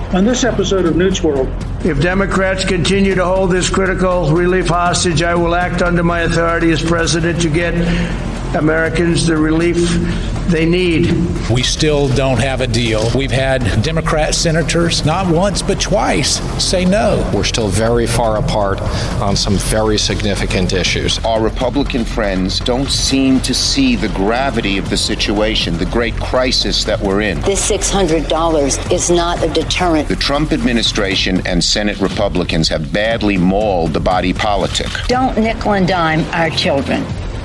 On this episode of Newt's World, if Democrats continue to hold this critical relief hostage, I will act under my authority as president to get Americans the relief they need. We still don't have a deal. We've had Democrat senators, not once but twice, say no. We're still very far apart on some very significant issues. Our Republican friends don't seem to see the gravity of the situation, the great crisis that we're in. This $600 is not a deterrent. The Trump administration and Senate Republicans have badly mauled the body politic. Don't nickel and dime our children.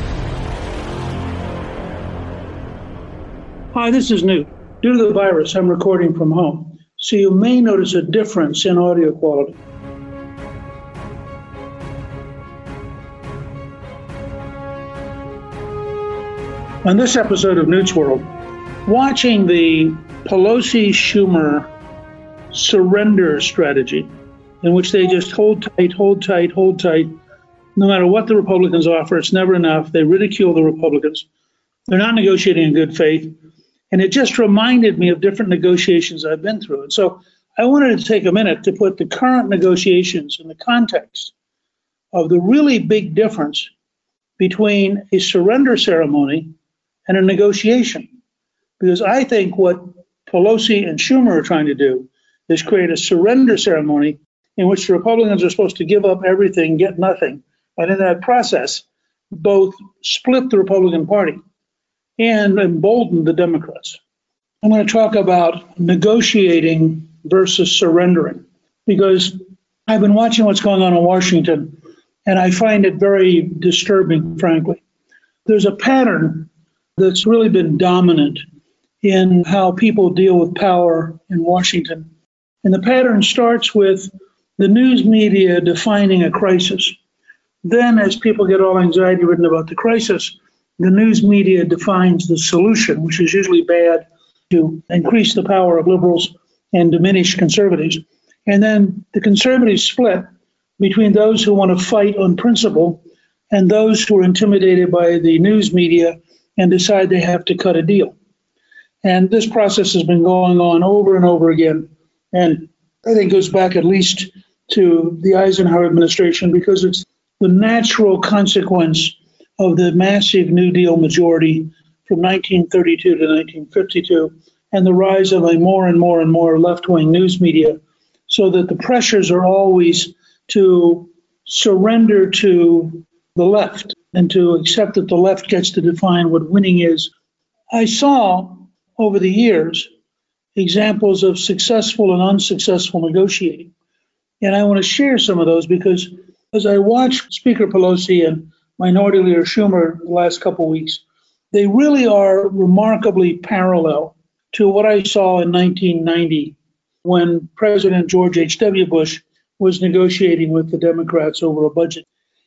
Hi, this is Newt. Due to the virus, I'm recording from home, so you may notice a difference in audio quality. On this episode of Newt's World, watching the Pelosi-Schumer surrender strategy, in which they just hold tight, no matter what the Republicans offer, it's never enough. They ridicule the Republicans. They're not negotiating in good faith. And it just reminded me of different negotiations I've been through. And so I wanted to take a minute to put the current negotiations in the context of the really big difference between a surrender ceremony and a negotiation. Because I think what Pelosi and Schumer are trying to do is create a surrender ceremony in which the Republicans are supposed to give up everything, get nothing. And in that process, both split the Republican Party and embolden the Democrats. I'm going to talk about negotiating versus surrendering, because I've been watching what's going on in Washington, and I find it very disturbing, frankly. There's a pattern that's really been dominant in how people deal with power in Washington. And the pattern starts with the news media defining a crisis. Then, as people get all anxiety-ridden about the crisis, the news media defines the solution, which is usually bad, to increase the power of liberals and diminish conservatives. And then the conservatives split between those who want to fight on principle and those who are intimidated by the news media and decide they have to cut a deal. And this process has been going on over and over again. And I think goes back at least to the Eisenhower administration, because it's the natural consequence of the massive New Deal majority from 1932 to 1952 and the rise of a more and more left-wing news media, so that the pressures are always to surrender to the left and to accept that the left gets to define what winning is. I saw over the years examples of successful and unsuccessful negotiating, and I want to share some of those, because as I watched Speaker Pelosi and Minority Leader Schumer the last couple of weeks, they really are remarkably parallel to what I saw in 1990 when President George H.W. Bush was negotiating with the Democrats over a budget.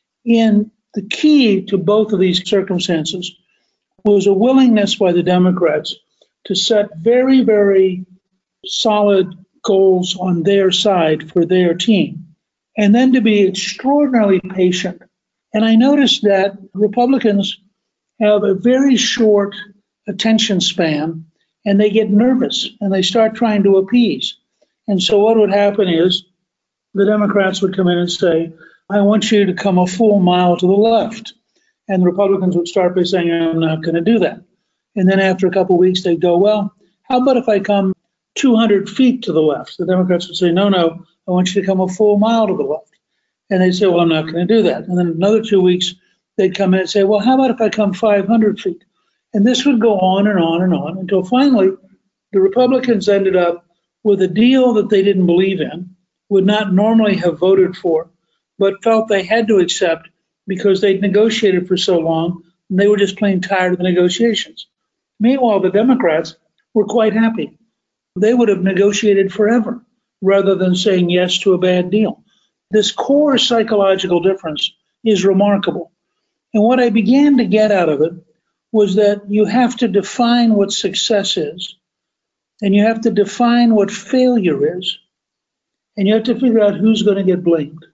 And the key to both of these circumstances was a willingness by the Democrats to set very, very solid goals on their side for their team, and then to be extraordinarily patient. And I noticed that Republicans have a very short attention span, and they get nervous and they start trying to appease. And so what would happen is the Democrats would come in and say, I want you to come a full mile to the left. And the Republicans would start by saying, I'm not going to do that. And then after a couple of weeks, they'd go, well, how about if I come 200 feet to the left? The Democrats would say, no, I want you to come a full mile to the left. And they'd say, well, I'm not going to do that. And then another 2 weeks, they'd come in and say, well, how about if I come 500 feet? And this would go on and on and on until finally the Republicans ended up with a deal that they didn't believe in, would not normally have voted for, but felt they had to accept because they'd negotiated for so long and they were just plain tired of the negotiations. Meanwhile, the Democrats were quite happy. They would have negotiated forever rather than saying yes to a bad deal. This core psychological difference is remarkable. And what I began to get out of it was that you have to define what success is, and you have to define what failure is, and you have to figure out who's going to get blamed.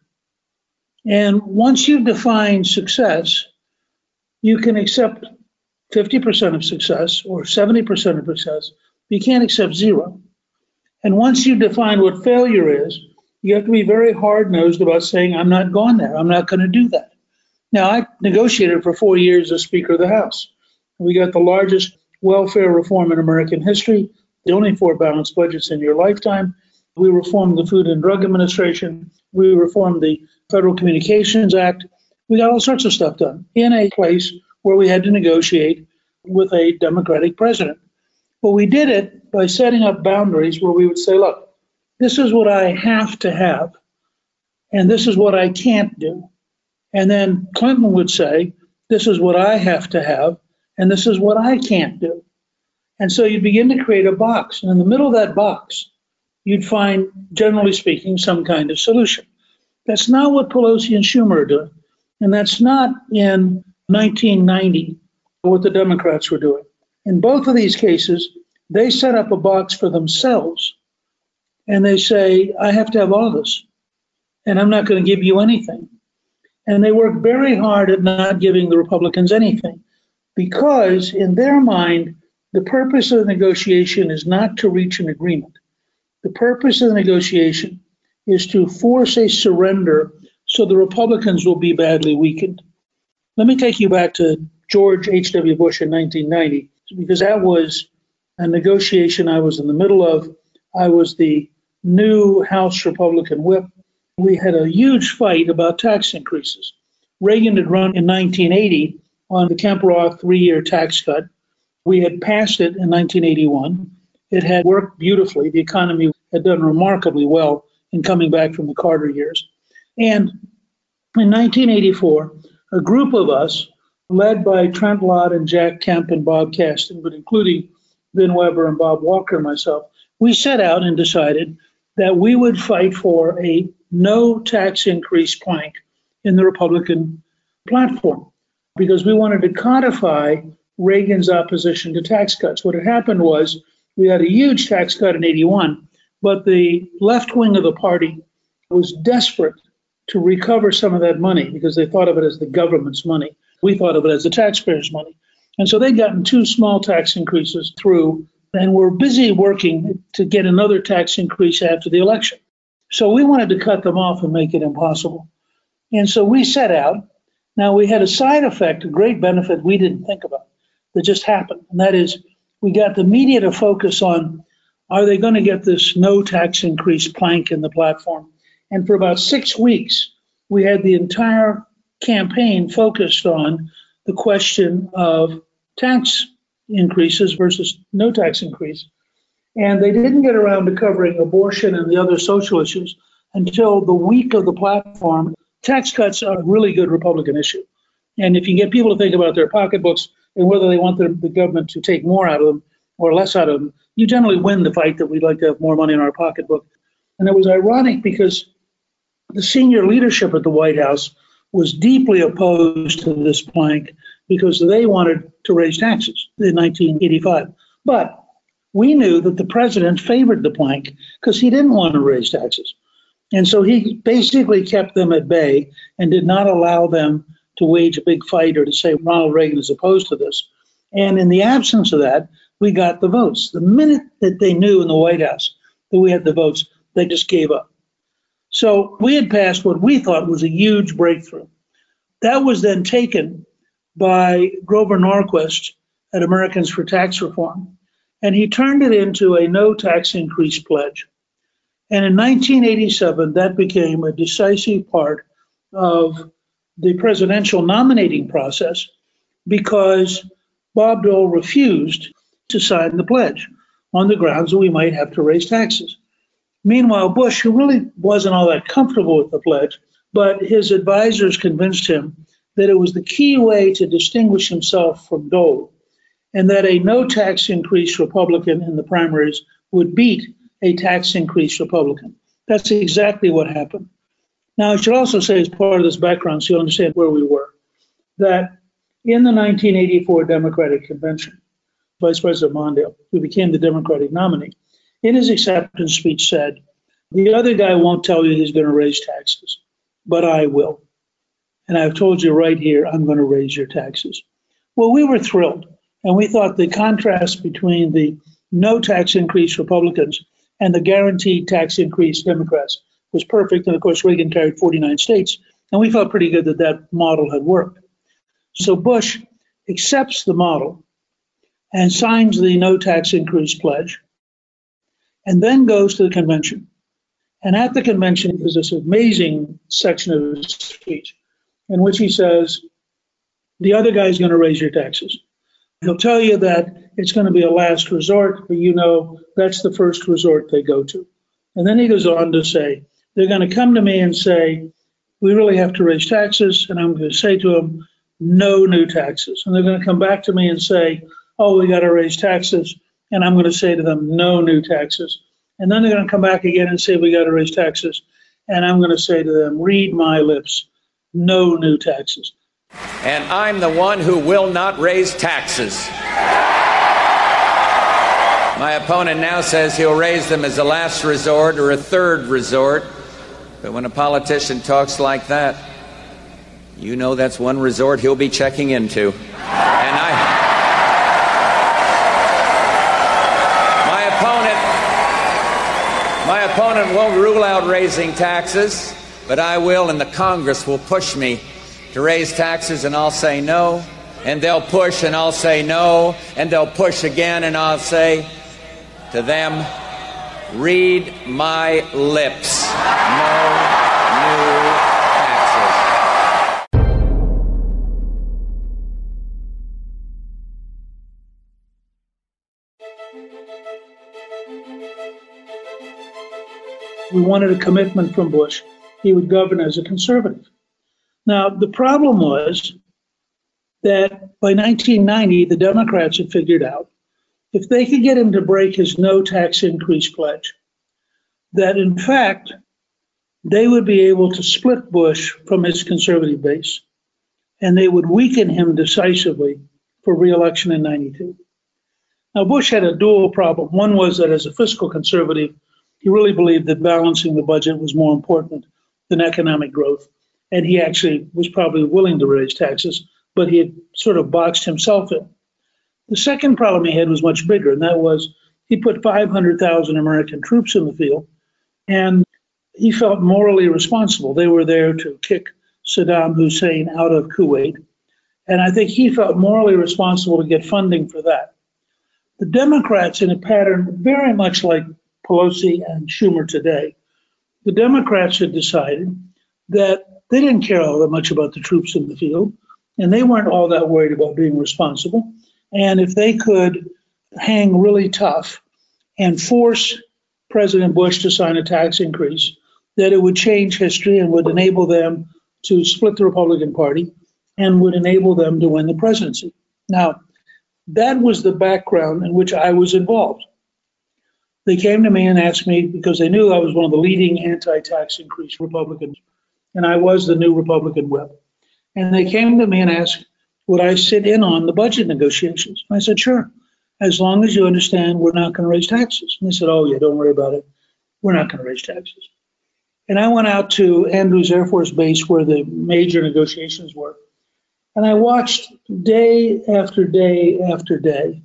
And once you've defined success, you can accept 50% of success or 70% of success. You can't accept zero. And once you define what failure is, you have to be very hard-nosed about saying, I'm not going there. I'm not going to do that. Now, I negotiated for 4 years as Speaker of the House. We got the largest welfare reform in American history, the only 4 balanced budgets in your lifetime. We reformed the Food and Drug Administration. We reformed the Federal Communications Act. We got all sorts of stuff done in a place where we had to negotiate with a Democratic president. But we did it by setting up boundaries where we would say, look, this is what I have to have, and this is what I can't do. And then Clinton would say, this is what I have to have, and this is what I can't do. And so you begin to create a box. And in the middle of that box, you'd find, generally speaking, some kind of solution. That's not what Pelosi and Schumer are doing. And that's not in 1990 what the Democrats were doing. In both of these cases, they set up a box for themselves. And they say, I have to have all of this. And I'm not going to give you anything. And they work very hard at not giving the Republicans anything. Because in their mind, the purpose of the negotiation is not to reach an agreement. The purpose of the negotiation is to force a surrender so the Republicans will be badly weakened. Let me take you back to George H.W. Bush in 1990, because that was a negotiation I was in the middle of. I was the new House Republican whip. We had a huge fight about tax increases. Reagan had run in 1980 on the Kemp-Roth 3-year tax cut. We had passed it in 1981. It had worked beautifully. The economy had done remarkably well in coming back from the Carter years. And in 1984, a group of us, led by Trent Lott and Jack Kemp and Bob Kasten, but including Vin Weber and Bob Walker and myself, we set out and decided that we would fight for a no tax increase plank in the Republican platform because we wanted to codify Reagan's opposition to tax cuts. What had happened was we had a huge tax cut in 81, but the left wing of the party was desperate to recover some of that money because they thought of it as the government's money. We thought of it as the taxpayers' money. And so they'd gotten 2 small tax increases through and were busy working to get another tax increase after the election. So we wanted to cut them off and make it impossible. And so we set out. Now we had a side effect, a great benefit we didn't think about that just happened. And that is we got the media to focus on, are they going to get this no tax increase plank in the platform? And for about 6 weeks, we had the entire campaign focused on the question of tax increases versus no tax increase. And they didn't get around to covering abortion and the other social issues until the week of the platform. Tax cuts are a really good Republican issue. And if you get people to think about their pocketbooks and whether they want the government to take more out of them or less out of them, you generally win the fight that we'd like to have more money in our pocketbook. And it was ironic because the senior leadership at the White House was deeply opposed to this plank because they wanted to raise taxes in 1985. But we knew that the president favored the plank because he didn't want to raise taxes. And so he basically kept them at bay and did not allow them to wage a big fight or to say Ronald Reagan is opposed to this. And in the absence of that, we got the votes. The minute that they knew in the White House that we had the votes, they just gave up. So we had passed what we thought was a huge breakthrough. That was then taken by Grover Norquist at Americans for Tax Reform, and he turned it into a no tax increase pledge. And in 1987, that became a decisive part of the presidential nominating process because Bob Dole refused to sign the pledge on the grounds that we might have to raise taxes. Meanwhile, Bush, who really wasn't all that comfortable with the pledge, but his advisors convinced him that it was the key way to distinguish himself from Dole, and that a no tax increase Republican in the primaries would beat a tax increase Republican. That's exactly what happened. Now, I should also say, as part of this background, so you'll understand where we were, that in the 1984 Democratic Convention, Vice President Mondale, who became the Democratic nominee, in his acceptance speech said, the other guy won't tell you he's going to raise taxes, but I will. And I've told you right here, I'm going to raise your taxes. Well, we were thrilled. And we thought the contrast between the no tax increase Republicans and the guaranteed tax increase, Democrats, was perfect. And of course, Reagan carried 49 states. And we felt pretty good that that model had worked. So Bush accepts the model and signs the no tax increase pledge, and then goes to the convention. And at the convention is this amazing section of his speech in which he says, the other guy's going to raise your taxes. He'll tell you that it's going to be a last resort, but you know that's the first resort they go to. And then he goes on to say, they're going to come to me and say, we really have to raise taxes. And I'm going to say to them, no new taxes. And they're going to come back to me and say, oh, we got to raise taxes. And I'm going to say to them, no new taxes. And then they're going to come back again and say, we got to raise taxes. And I'm going to say to them, read my lips, no new taxes. And I'm the one who will not raise taxes. My opponent now says he'll raise them as a last resort or a third resort. But when a politician talks like that, you know that's one resort he'll be checking into. And my opponent won't rule out raising taxes, but I will, and the Congress will push me to raise taxes, and I'll say no, and they'll push and I'll say no, and they'll push again and I'll say to them, read my lips, no new taxes. We wanted a commitment from Bush. He would govern as a conservative. Now, the problem was that by 1990, the Democrats had figured out if they could get him to break his no tax increase pledge, that in fact, they would be able to split Bush from his conservative base, and they would weaken him decisively for re-election in 92. Now, Bush had a dual problem. One was that as a fiscal conservative, he really believed that balancing the budget was more important than economic growth. And he actually was probably willing to raise taxes, but he had sort of boxed himself in. The second problem he had was much bigger, and that was he put 500,000 American troops in the field, and he felt morally responsible. They were there to kick Saddam Hussein out of Kuwait, and I think he felt morally responsible to get funding for that. The Democrats, in a pattern very much like Pelosi and Schumer today, the Democrats had decided that they didn't care all that much about the troops in the field, and they weren't all that worried about being responsible. And if they could hang really tough and force President Bush to sign a tax increase, that it would change history and would enable them to split the Republican Party and would enable them to win the presidency. Now, that was the background in which I was involved. They came to me and asked me, because they knew I was one of the leading anti-tax increase Republicans, and I was the new Republican whip. And they came to me and asked, would I sit in on the budget negotiations? And I said, sure, as long as you understand we're not going to raise taxes. And they said, oh, yeah, don't worry about it. We're not going to raise taxes. And I went out to Andrews Air Force Base where the major negotiations were. And I watched day after day after day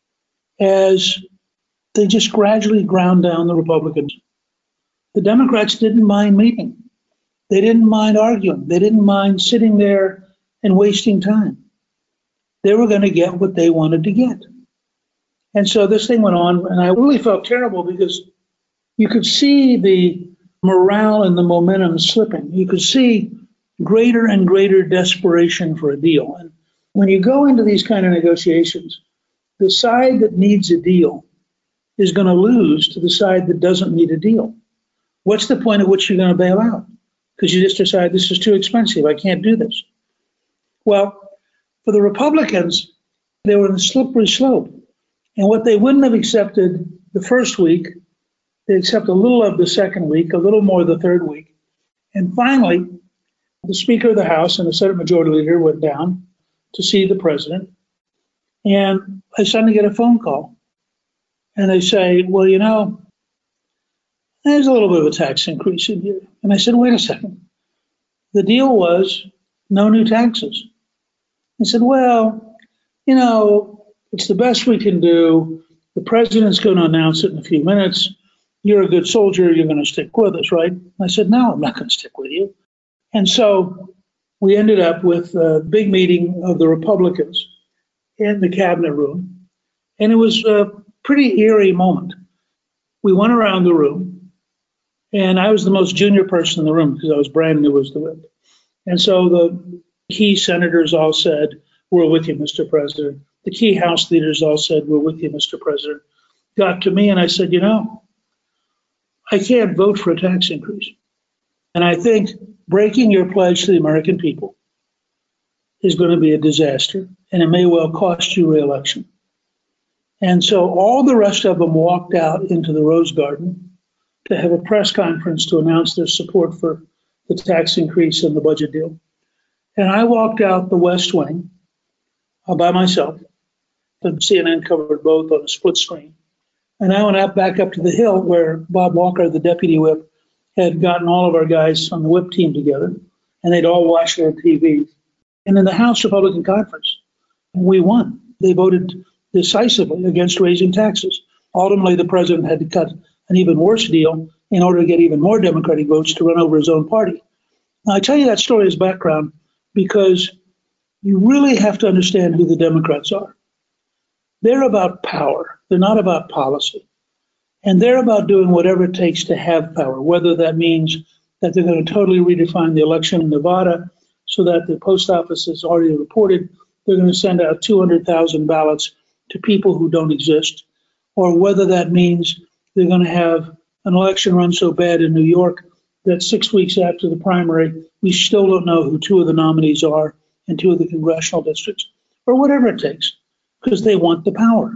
as they just gradually ground down the Republicans. The Democrats didn't mind meeting. They didn't mind arguing. They didn't mind sitting there and wasting time. They were going to get what they wanted to get. And so this thing went on, and I really felt terrible because you could see the morale and the momentum slipping. You could see greater and greater desperation for a deal. And when you go into these kind of negotiations, the side that needs a deal is going to lose to the side that doesn't need a deal. What's the point at which you're going to bail out? Because you just decide this is too expensive. I can't do this. Well, for the Republicans, they were in a slippery slope. And what they wouldn't have accepted the first week, they accept a little of the second week, a little more the third week. And finally, the Speaker of the House and the Senate Majority Leader went down to see the president. And I suddenly get a phone call. And they say, well, you know, there's a little bit of a tax increase in here. And I said, wait a second. The deal was no new taxes. I said, well, you know, it's the best we can do. The president's going to announce it in a few minutes. you're a good soldier, you're going to stick with us, right? I said, no, I'm not going to stick with you. And so we ended up with a big meeting of the Republicans in the cabinet room. And it was a pretty eerie moment. We went around the room, and I was the most junior person in the room because I was brand new as the whip. And so the key senators all said, we're with you, Mr. President. The key House leaders all said, we're with you, Mr. President. Got to me, and I said, I can't vote for a tax increase. And I think breaking your pledge to the American people is going to be a disaster, and it may well cost you re-election. And so all the rest of them walked out into the Rose Garden to have a press conference to announce their support for the tax increase and the budget deal. And I walked out the West Wing by myself. And CNN covered both on a split screen. And I went back up to the Hill where Bob Walker, the deputy whip, had gotten all of our guys on the whip team together, and they'd all watched their TV. And in the House Republican Conference, we won. They voted decisively against raising taxes. Ultimately, the president had to cut an even worse deal in order to get even more Democratic votes to run over his own party. Now, I tell you that story as background because you really have to understand who the Democrats are. They're about power. They're not about policy. And they're about doing whatever it takes to have power, whether that means that they're going to totally redefine the election in Nevada so that the post office has already reported they're going to send out 200,000 ballots to people who don't exist, or whether that means they're going to have an election run so bad in New York that 6 weeks after the primary, we still don't know who two of the nominees are in two of the congressional districts, or whatever it takes, because they want the power.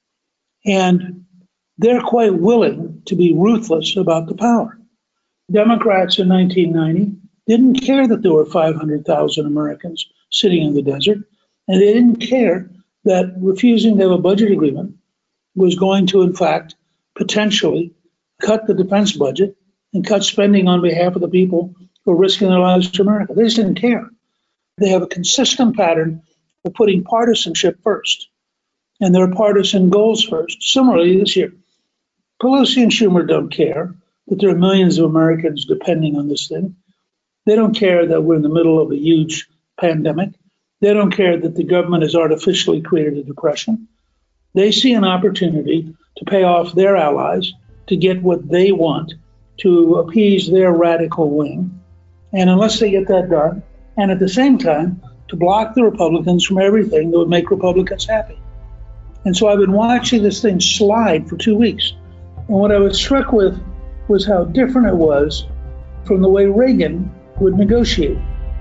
And they're quite willing to be ruthless about the power. Democrats in 1990 didn't care that there were 500,000 Americans sitting in the desert, and they didn't care that refusing to have a budget agreement was going to, in fact, potentially cut the defense budget and cut spending on behalf of the people who are risking their lives to America. They just didn't care. They have a consistent pattern of putting partisanship first and their partisan goals first. Similarly, this year, Pelosi and Schumer don't care that there are millions of Americans depending on this thing. They don't care that we're in the middle of a huge pandemic. They don't care that the government has artificially created a depression. They see an opportunity to pay off their allies to get what they want, to appease their radical wing. And unless they get that done, and at the same time, to block the Republicans from everything that would make Republicans happy. And so I've been watching this thing slide for 2 weeks. And what I was struck with was how different it was from the way Reagan would negotiate.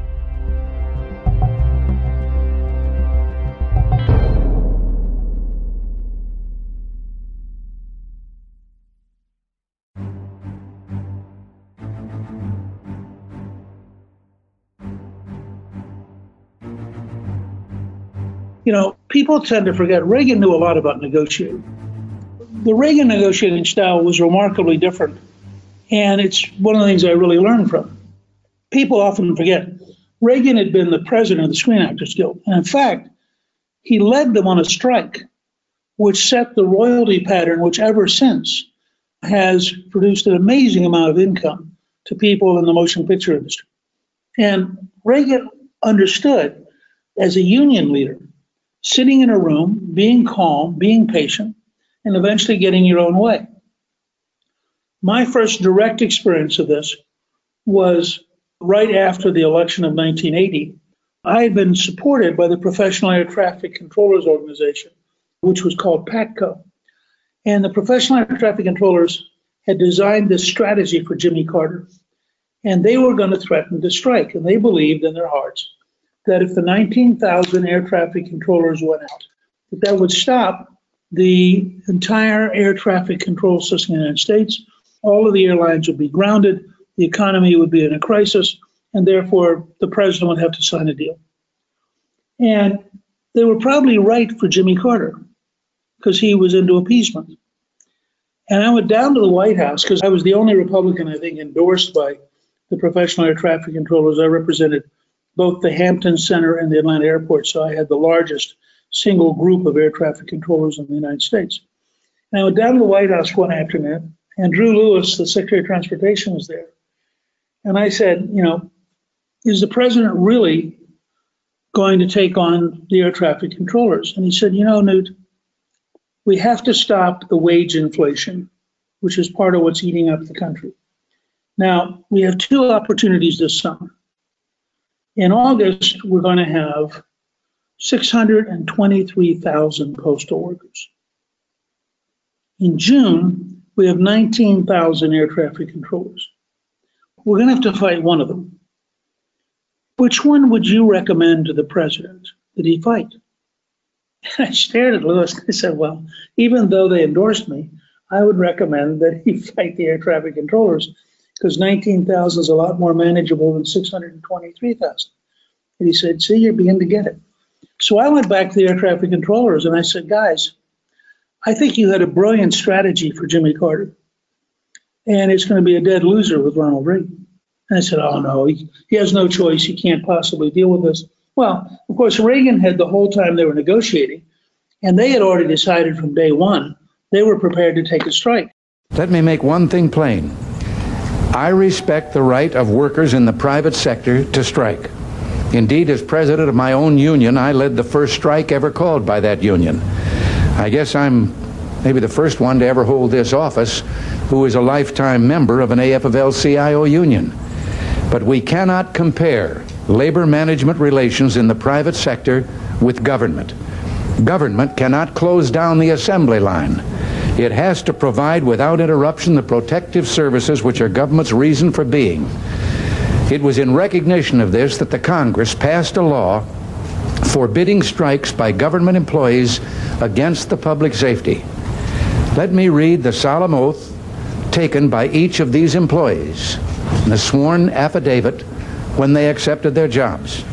People tend to forget Reagan knew a lot about negotiating. The Reagan negotiating style was remarkably different, and it's one of the things I really learned from. People often forget Reagan had been the president of the Screen Actors Guild, and in fact, he led them on a strike, which set the royalty pattern, which ever since has produced an amazing amount of income to people in the motion picture industry. And Reagan understood, as a union leader, sitting in a room, being calm, being patient, and eventually getting your own way. My first direct experience of this was right after the election of 1980. I had been supported by the Professional Air Traffic Controllers Organization, which was called PATCO. And the Professional Air Traffic Controllers had designed this strategy for Jimmy Carter. And they were going to threaten to strike. And they believed in their hearts that if the 19,000 air traffic controllers went out, that would stop the entire air traffic control system in the United States. All of the airlines would be grounded, the economy would be in a crisis, and therefore the president would have to sign a deal. And they were probably right for Jimmy Carter, because he was into appeasement. And I went down to the White House, because I was the only Republican, I think, endorsed by the Professional Air Traffic Controllers. I represented both the Hampton Center and the Atlanta Airport, so I had the largest single group of air traffic controllers in the United States. And I went down to the White House one afternoon, And Drew Lewis, the Secretary of Transportation, was there. And I said, is the president really going to take on the air traffic controllers? And he said, Newt, we have to stop the wage inflation, which is part of what's eating up the country. Now, we have two opportunities this summer. In August, we're going to have 623,000 postal workers. In June, we have 19,000 air traffic controllers. We're going to have to fight one of them. Which one would you recommend to the president that he fight? And I stared at Lewis and I said, well, even though they endorsed me, I would recommend that he fight the air traffic controllers, because 19,000 is a lot more manageable than 623,000. And he said, see, you're beginning to get it. So I went back to the air traffic controllers and I said, guys, I think you had a brilliant strategy for Jimmy Carter, and it's going to be a dead loser with Ronald Reagan. And I said, oh, no, he has no choice. He can't possibly deal with this. Well, of course, Reagan had the whole time they were negotiating, and they had already decided from day one they were prepared to take a strike. Let me make one thing plain. I respect the right of workers in the private sector to strike. Indeed, as president of my own union, I led the first strike ever called by that union. I guess I'm maybe the first one to ever hold this office who is a lifetime member of an AFL-CIO union. But we cannot compare labor management relations in the private sector with government. Government cannot close down the assembly line. It has to provide without interruption the protective services which are government's reason for being. It was in recognition of this that the Congress passed a law forbidding strikes by government employees against the public safety. Let me read the solemn oath taken by each of these employees in the sworn affidavit when they accepted their jobs.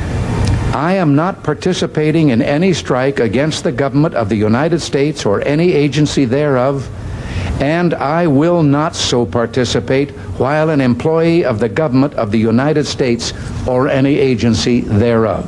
I am not participating in any strike against the government of the United States or any agency thereof, and I will not so participate while an employee of the government of the United States or any agency thereof.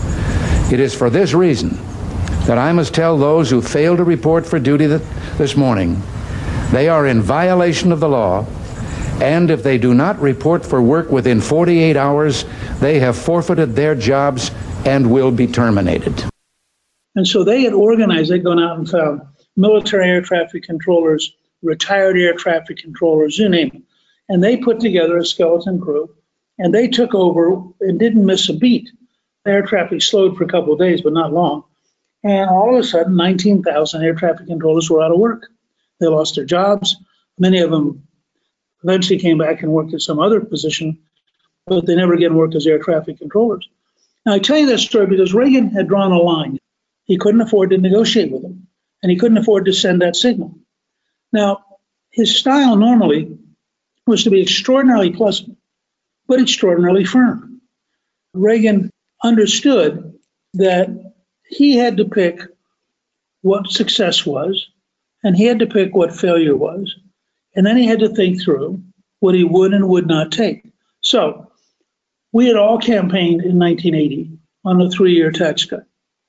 It is for this reason that I must tell those who fail to report for duty this morning they are in violation of the law, and if they do not report for work within 48 hours, they have forfeited their jobs and will be terminated. And so they had organized, they'd gone out and found military air traffic controllers, retired air traffic controllers, you name it. And they put together a skeleton crew, and they took over and didn't miss a beat. Air traffic slowed for a couple of days, but not long. And all of a sudden, 19,000 air traffic controllers were out of work. They lost their jobs. Many of them eventually came back and worked at some other position, but they never again worked as air traffic controllers. Now, I tell you this story because Reagan had drawn a line. He couldn't afford to negotiate with them, and he couldn't afford to send that signal. Now, his style normally was to be extraordinarily pleasant, but extraordinarily firm. Reagan understood that he had to pick what success was, and he had to pick what failure was, and then he had to think through what he would and would not take. So we had all campaigned in 1980 on a 3-year tax cut.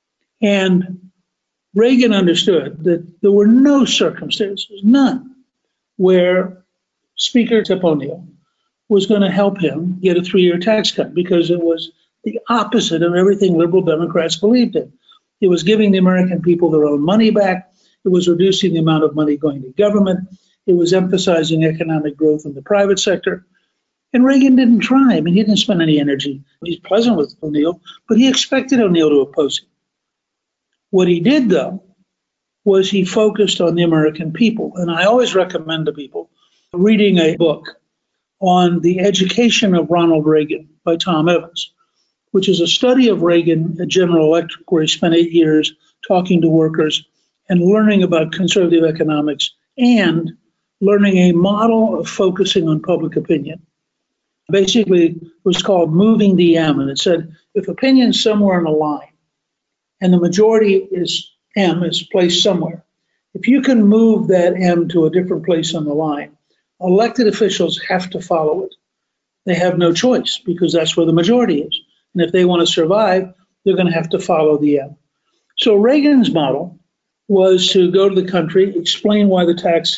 And Reagan understood that there were no circumstances, none, where Speaker Tip O'Neill was going to help him get a 3-year tax cut, because it was the opposite of everything liberal Democrats believed in. It was giving the American people their own money back. It was reducing the amount of money going to government. It was emphasizing economic growth in the private sector. And Reagan didn't try. I mean, he didn't spend any energy. He's pleasant with O'Neill, but he expected O'Neill to oppose him. What he did, though, was he focused on the American people. And I always recommend to people reading a book on the education of Ronald Reagan by Tom Evans, which is a study of Reagan at General Electric, where he spent 8 years talking to workers and learning about conservative economics and learning a model of focusing on public opinion. Basically, it was called moving the M, and it said if opinion's somewhere on a line and the majority is M is placed somewhere, if you can move that M to a different place on the line, elected officials have to follow it. They have no choice, because that's where the majority is. And if they want to survive, they're going to have to follow the M. So Reagan's model was to go to the country, explain why the tax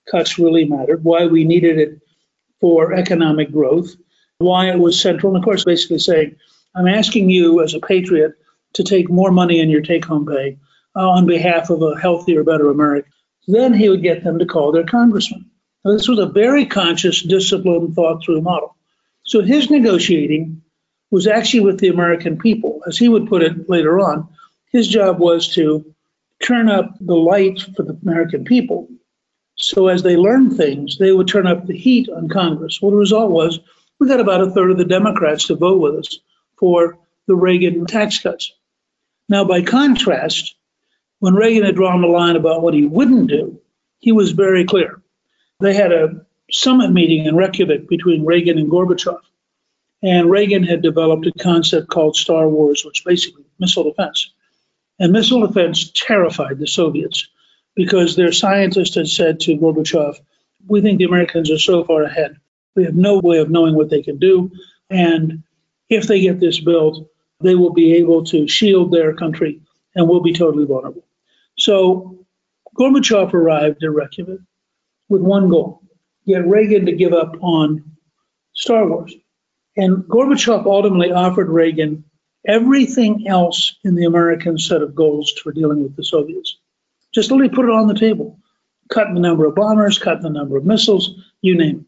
cuts really mattered, why we needed it for economic growth, why it was central. And of course, basically saying, I'm asking you as a patriot to take more money in your take-home pay on behalf of a healthier, better America. Then he would get them to call their congressman. Now, this was a very conscious, disciplined, thought-through model. So his negotiating was actually with the American people. As he would put it later on, his job was to turn up the light for the American people. So as they learned things, they would turn up the heat on Congress. Well, the result was we got about a third of the Democrats to vote with us for the Reagan tax cuts. Now, by contrast, when Reagan had drawn the line about what he wouldn't do, he was very clear. They had a summit meeting in Reykjavik between Reagan and Gorbachev. And Reagan had developed a concept called Star Wars, which basically missile defense. And missile defense terrified the Soviets because their scientists had said to Gorbachev, we think the Americans are so far ahead. We have no way of knowing what they can do. And if they get this built, they will be able to shield their country and will be totally vulnerable. So Gorbachev arrived at Reykjavik with one goal, get Reagan to give up on Star Wars. And Gorbachev ultimately offered Reagan everything else in the American set of goals for dealing with the Soviets. Just literally put it on the table. Cut the number of bombers, cut the number of missiles, you name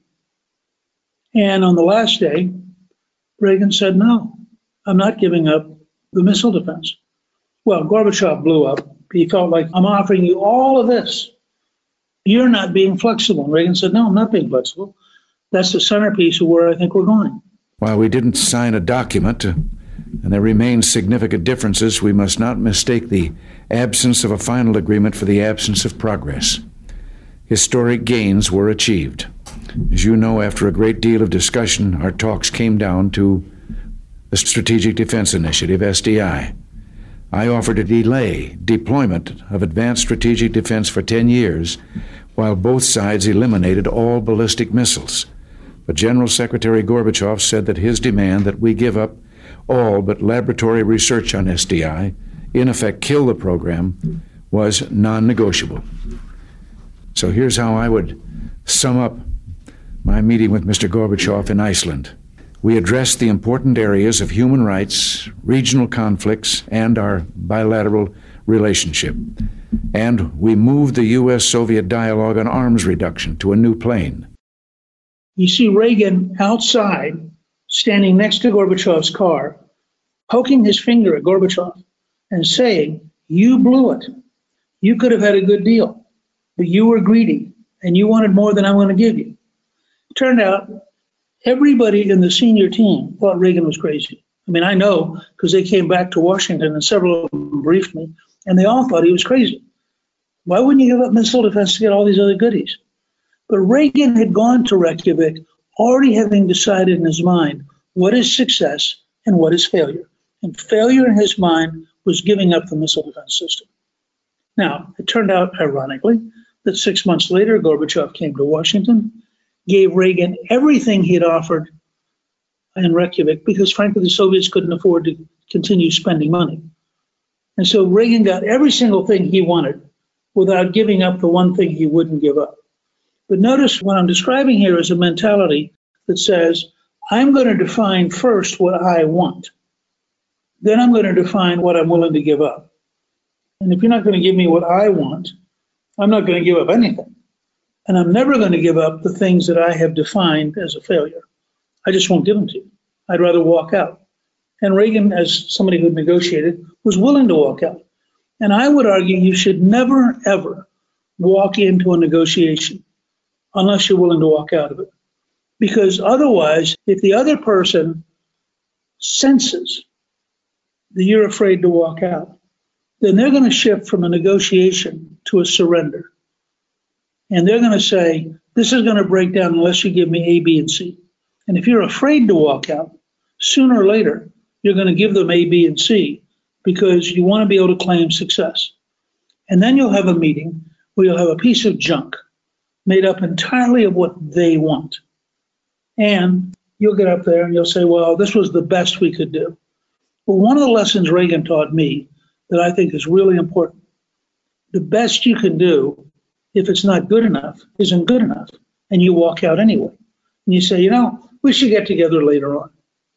it. And on the last day, Reagan said, no, I'm not giving up the missile defense. Well, Gorbachev blew up. He felt like, I'm offering you all of this. You're not being flexible. And Reagan said, no, I'm not being flexible. That's the centerpiece of where I think we're going. While we didn't sign a document, and there remain significant differences, we must not mistake the absence of a final agreement for the absence of progress. Historic gains were achieved. As you know, after a great deal of discussion, our talks came down to the Strategic Defense Initiative, SDI. I offered to delay deployment of advanced strategic defense for 10 years, while both sides eliminated all ballistic missiles. But General Secretary Gorbachev said that his demand that we give up all but laboratory research on SDI, in effect kill the program, was non-negotiable. So here's how I would sum up my meeting with Mr. Gorbachev in Iceland. We addressed the important areas of human rights, regional conflicts, and our bilateral relationship. And we moved the U.S.-Soviet dialogue on arms reduction to a new plane. You see Reagan outside, standing next to Gorbachev's car, poking his finger at Gorbachev and saying, you blew it. You could have had a good deal, but you were greedy and you wanted more than I'm going to give you. It turned out everybody in the senior team thought Reagan was crazy. I mean, I know because they came back to Washington and several of them briefed me, and they all thought he was crazy. Why wouldn't you give up missile defense to get all these other goodies? But Reagan had gone to Reykjavik already having decided in his mind what is success and what is failure. And failure in his mind was giving up the missile defense system. Now, it turned out, ironically, that 6 months later, Gorbachev came to Washington, gave Reagan everything he had offered in Reykjavik because, frankly, the Soviets couldn't afford to continue spending money. And so Reagan got every single thing he wanted without giving up the one thing he wouldn't give up. But notice what I'm describing here is a mentality that says, I'm going to define first what I want. Then I'm going to define what I'm willing to give up. And if you're not going to give me what I want, I'm not going to give up anything. And I'm never going to give up the things that I have defined as a failure. I just won't give them to you. I'd rather walk out. And Reagan, as somebody who negotiated, was willing to walk out. And I would argue you should never, ever walk into a negotiation unless you're willing to walk out of it. Because otherwise, if the other person senses that you're afraid to walk out, then they're going to shift from a negotiation to a surrender. And they're going to say, this is going to break down unless you give me A, B, and C. And if you're afraid to walk out, sooner or later, you're going to give them A, B, and C because you want to be able to claim success. And then you'll have a meeting where you'll have a piece of junk made up entirely of what they want. And you'll get up there and you'll say, well, this was the best we could do. Well, one of the lessons Reagan taught me that I think is really important, the best you can do if it's not good enough, isn't good enough, and you walk out anyway. And you say, we should get together later on.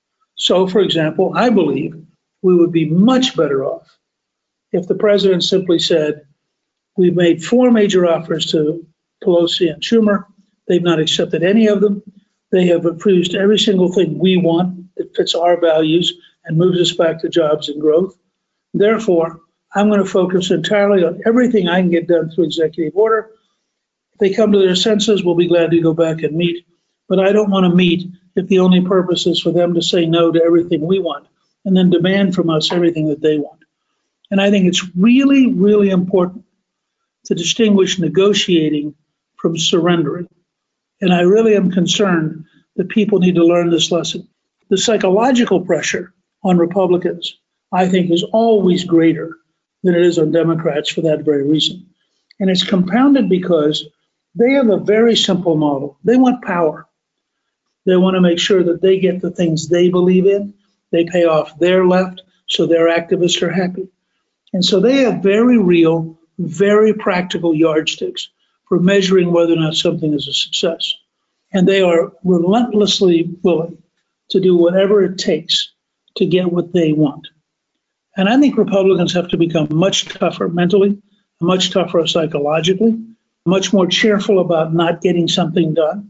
So, for example, I believe we would be much better off if the president simply said, we've made 4 major offers to Pelosi and Schumer. They've not accepted any of them. They have approved every single thing we want that fits our values and moves us back to jobs and growth. Therefore, I'm going to focus entirely on everything I can get done through executive order. If they come to their senses, we'll be glad to go back and meet. But I don't want to meet if the only purpose is for them to say no to everything we want and then demand from us everything that they want. And I think it's really, really important to distinguish negotiating from surrendering. And I really am concerned that people need to learn this lesson. The psychological pressure on Republicans, I think, is always greater than it is on Democrats for that very reason. And it's compounded because they have a very simple model. They want power. They want to make sure that they get the things they believe in. They pay off their left so their activists are happy. And so they have very real, very practical yardsticks for measuring whether or not something is a success. And they are relentlessly willing to do whatever it takes to get what they want. And I think Republicans have to become much tougher mentally, much tougher psychologically, much more cheerful about not getting something done.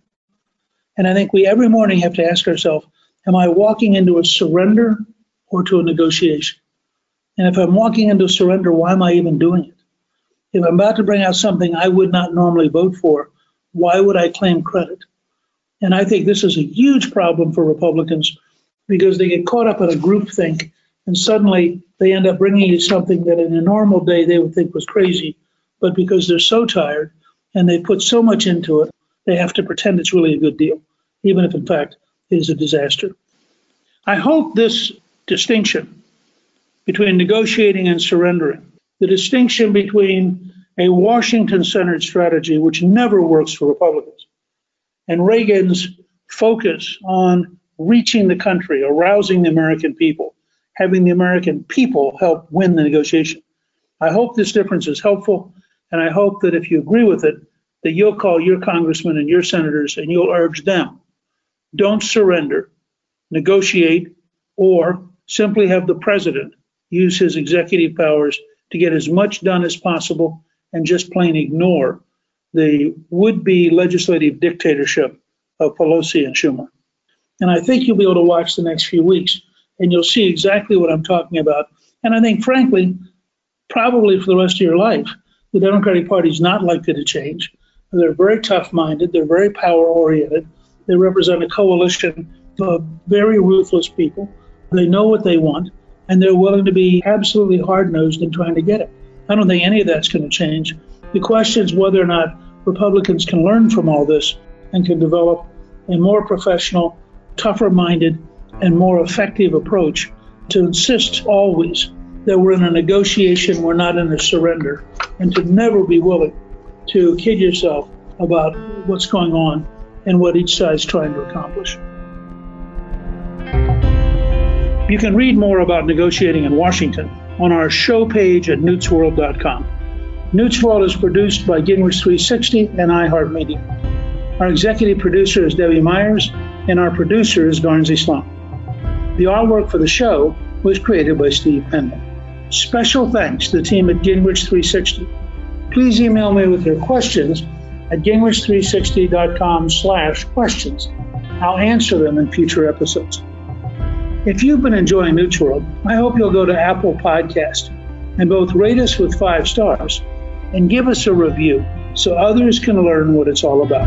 And I think we every morning have to ask ourselves, am I walking into a surrender or to a negotiation? And if I'm walking into surrender, why am I even doing it? If I'm about to bring out something I would not normally vote for, why would I claim credit? And I think this is a huge problem for Republicans because they get caught up in a groupthink and suddenly they end up bringing you something that in a normal day they would think was crazy. But because they're so tired and they put so much into it, they have to pretend it's really a good deal, even if in fact it is a disaster. I hope this distinction between negotiating and surrendering, the distinction between a Washington-centered strategy, which never works for Republicans, and Reagan's focus on reaching the country, arousing the American people, having the American people help win the negotiation. I hope this difference is helpful, and I hope that if you agree with it, that you'll call your congressmen and your senators and you'll urge them, don't surrender, negotiate, or simply have the president use his executive powers to get as much done as possible and just plain ignore the would-be legislative dictatorship of Pelosi and Schumer. And I think you'll be able to watch the next few weeks and you'll see exactly what I'm talking about. And I think, frankly, probably for the rest of your life, the Democratic Party is not likely to change. They're very tough-minded. They're very power-oriented. They represent a coalition of very ruthless people. They know what they want, and they're willing to be absolutely hard-nosed in trying to get it. I don't think any of that's going to change. The question is whether or not Republicans can learn from all this and can develop a more professional, tougher-minded, and more effective approach to insist always that we're in a negotiation, we're not in a surrender, and to never be willing to kid yourself about what's going on and what each side's trying to accomplish. You can read more about negotiating in Washington on our show page at newtsworld.com. Newt's World is produced by Gingrich 360 and iHeartMedia. Our executive producer is Debbie Myers, and our producer is Garnsey Sloan. The artwork for the show was created by Steve Penman. Special thanks to the team at Gingrich 360. Please email me with your questions at gingrich360.com/questions. I'll answer them in future episodes. If you've been enjoying Newt's World, I hope you'll go to Apple Podcast and both rate us with 5 stars and give us a review so others can learn what it's all about.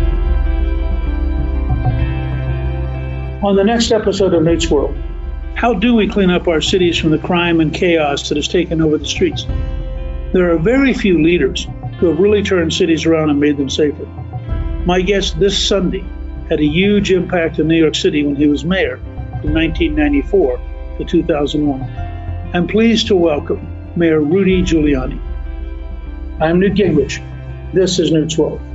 On the next episode of Newt's World, how do we clean up our cities from the crime and chaos that has taken over the streets? There are very few leaders who have really turned cities around and made them safer. My guest this Sunday had a huge impact in New York City when he was mayor from 1994 to 2001. I'm pleased to welcome Mayor Rudy Giuliani. I'm Newt Gingrich. This is Newt's World.